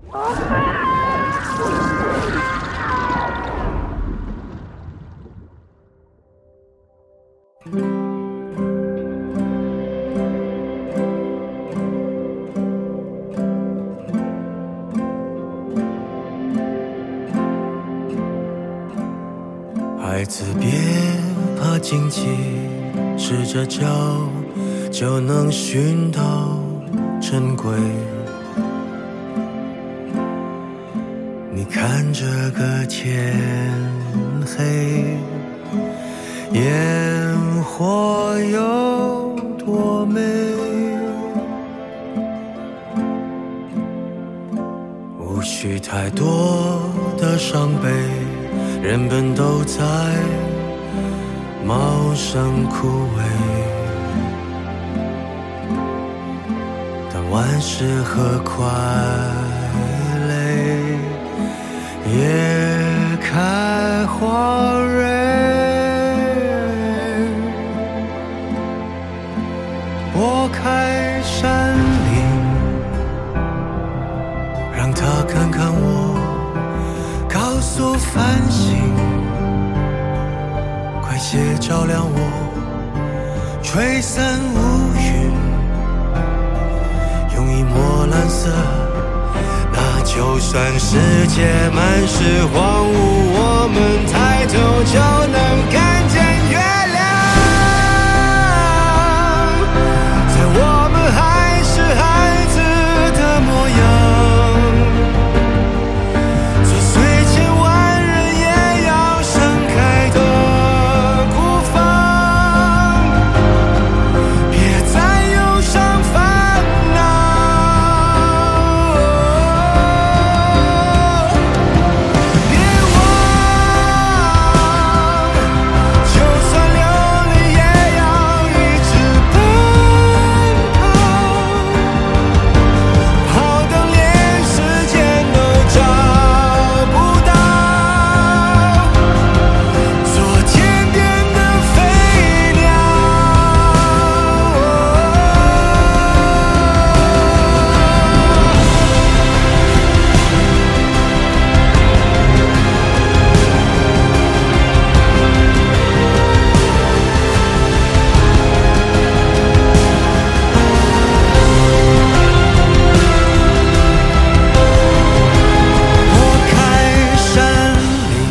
孩子别怕荆棘，试着找就能寻到珍贵。你看这个天黑，烟火有多美，无需太多的伤悲，人本都在茂盛枯萎，但万事何快累，也开花蕊。拨开山岭，让它看看我，告诉繁星，快些照亮我，吹散乌云，用一抹蓝色，那就算世界满是荒芜，我们抬头就能看见月亮。在我们还是孩子的模样，做碎千万人也要盛开的孤芳，别再忧伤烦恼，别忘，就算流泪也要一直奔跑，跑到连时间都找不到，做天边的飞鸟。拨开山岭，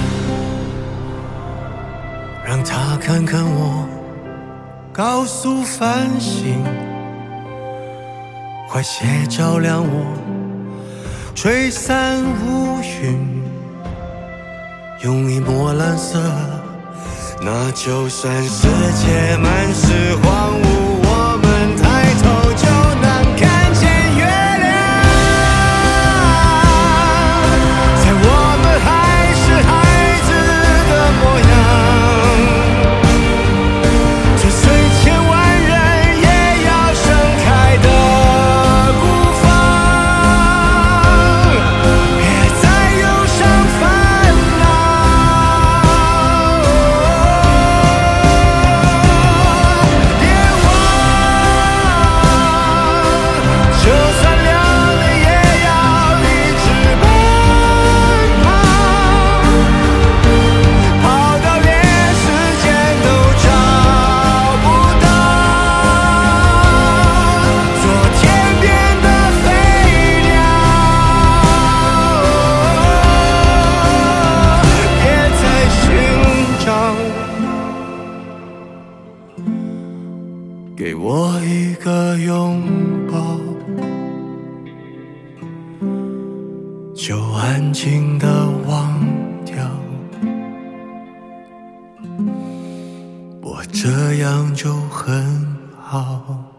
让他看看我，告诉繁星，快些照亮我，吹散乌云，用一抹蓝色，那就算世界满是荒芜，我们抬头就能看见月亮。在我们还是孩子的模样，追随千万人也要盛开的孤芳，别再忧伤烦恼，别忘，就算流泪也要一直奔跑，跑到连时间都找不到，做天边的飞鸟，别再寻找，给我一个拥抱，就安静地忘掉，我这样就很好。